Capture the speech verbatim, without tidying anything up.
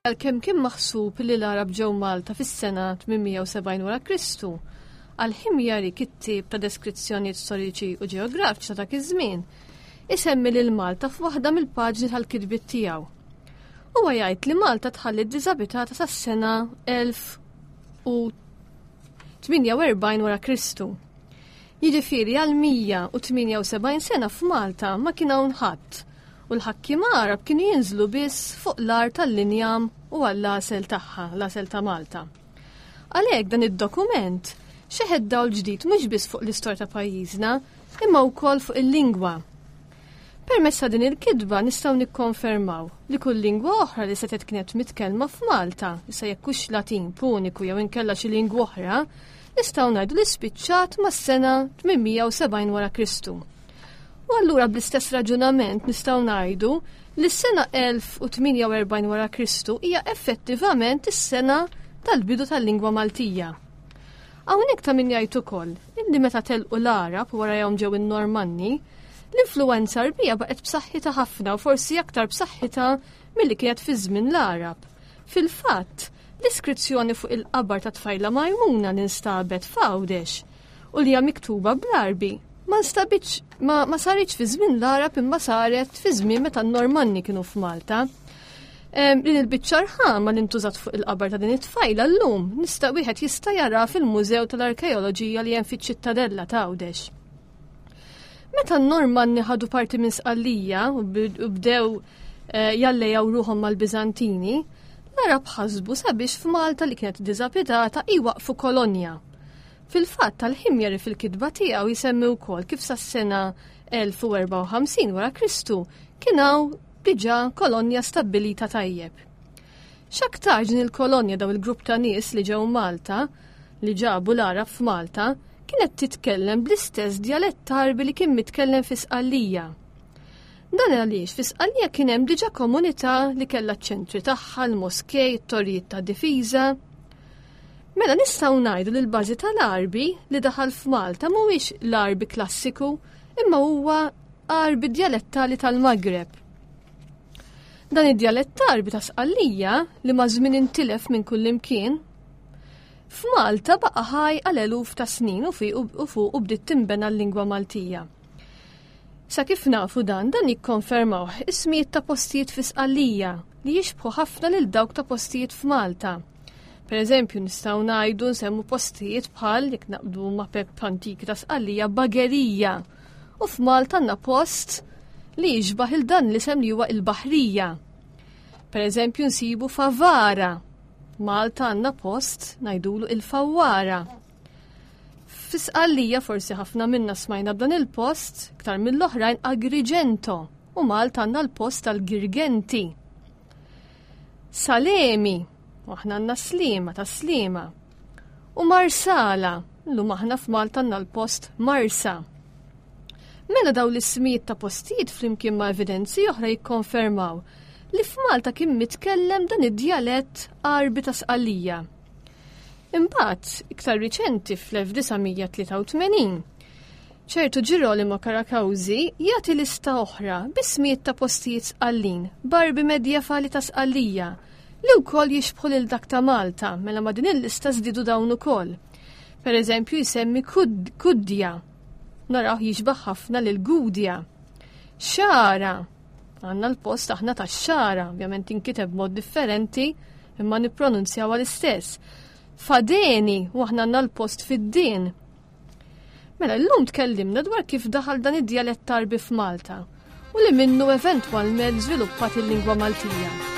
Għalkemm kien maħsub li l-Arab ġew Malta fis-sena tminmija u sebgħin wara Kristu, għal-Ħimjari kittib ta' deskrizzjonijiet storiċi u ġeografiċi ta' dak iż-żmien, isemmi lil Malta f'waħda mill-paġni tal-kitbiet tiegħu. Huwa jgħid li Malta tħallit diżabitata sas-sena elf u tminja u erbgħin wara Kristu. Jiġifieri għal mija u tminja u sebgħin sena f'Malta ma kien hawn ħadd u l-ħakkiema Arab kienu jinżlu biss fuq l-art tal-linjam u għall-asel tagħha, l-asel ta' Malta. Għalhekk dan id-dokument xeħed dawl ġdid mhux biss fuq l-istorja ta' pajjiżna, imma wkoll fuq il-lingwa. Permezz ta' din il-kitba nistgħu nikkonfermaw li kull lingwa oħra li setet kienet mitkellma f'Malta, issa jekk hux Latin, Puniku jew inkella xi lingwa oħra, nistgħu ngħidu li spiċċat mas-sena tminmija u sebgħin wara Kristu. U allura bl-istess raġunament nistgħu ngħidu li s-sena elf u tminja u erbgħin wara Kristu hija effettivament is-sena tal-bidu tal-lingwa Maltija. Hawnhekk ta' min jgħid ukoll illi meta telqu l-Arab warahom ġew in-Normanni, l-influwenza Arbija baqgħet b'saħħitha ħafna u forsi aktar b'saħħitha milli kienet fi żmien l-Arab. Fil-fatt, l-iskrizzjoni fuq il-qabar ta' tfajla Majmuna li nstabet f'Għawdex u li hija miktuba bl-Arbi ma nstabitx ma, ma saritx fi żmien l-Arab imma saret fi żmien meta n-Normanni kienu f'Malta. Din il-biċċa rħama li ntużat fuq il-qabar ta' din it-tfajla llum nista' wieħed jista' jara fil-Mużew tal-Arkeoloġija li hemm fiċ-Ċittadella ta' Għawdex. Meta n-Normanni ħadu parti minn Sqallija u bdew jallejjaw ruhom mal-Biżantini, l-Arab ħasbu sabiex f'Malta li kienet diżabitata iwaqfu kolonja. Fil-fatt tal-Ħimjari fil-kitba tiegħu jisemmi wkoll kif sas-sena elf u erba' u ħamsin wara Kristu kien hawn diġà kolonja stabbilita tajjeb. X'aktar din il-kolonja daw il-grupp ta' nies li ġew Malta li ġabu l-Arab f'Malta kienet titkellem bl-istess dialett Arbi li kien mitkellem fi Sqallija. Dan għaliex fi Sqallija kien hemm diġà komunità li kellha ċ-ċentri tagħha, l-moskej, it-torrijiet ta' difiża. Mela nistgħu ngħidu li l-bażi tal-Arbi li daħal f'Malta mhuwiex l-Arbi klassiku imma huwa Arbi djalettali tal-Maghreb. Dan id-djalett Arbi ta' Sqallija li ma' żmien intilef minn kull imkien f'Malta baqa' ħaj għal eluf ta' snin u fuq u bdiet tinbena l-lingwa Maltija. Sa kif nafu dan dan jikkonfermaw ismijiet ta' postijiet fi Sqallija li jixbħu ħafna lil dawk ta' postijiet f'Malta. Per eżempju, nistgħu ngħidu nsemmu postijiet bħal jekk naqbdu ma' Pepp antiki ta' Sqallija Bagerija u f'Malta għandna post li jiġbaħ il-dan li sem li huwa il-Baħrija. Per eżempju, nsibu Favara. Malta għandna post ngħidulu il-Fawwara. Fi Sqallija forsi ħafna minna smajna b'dan il-post iktar mill-oħrajn Agrigento u Malta għandna l-post tal-Girgenti. Salemi. Aħna għandna Slima ta' Slima. U Marsala, llum aħna f'Malta għandna l-post Marsa. Mela daw l-ismijiet ta' postijiet flimkien ma' evidenzi oħra jikkonfermaw li f'Malta kien mitkellem dan id-djalett Arbi ta' Sqallija. Imbagħad, iktar riċenti fl-elf disgħamija tlieta u tmenin, ċertu Ġirolimo Karakawżi jagħti lista oħra b'ismijiet ta' postijiet Sqallin, b'Arbi medjevali ta' Sqallija, li wkoll jixbħu lil dak ta' Malta, mela ma' din il-lista żdiedu dawn ukoll. Per eżempju jisemmi Kuddja, naraw jiġbaħ ħafna lil Gudja. Xara, għandna l-post aħna tax-Xara, ovvjament inkiteb mod differenti imma nippronunzjaw l-istess. Fadeni, u aħna għandna l-post fid-din. Mela llum tkellimna dwar kif daħal dan id-djalett Arbi f'Malta u li minnu eventwalment żviluppat il-lingwa Maltija.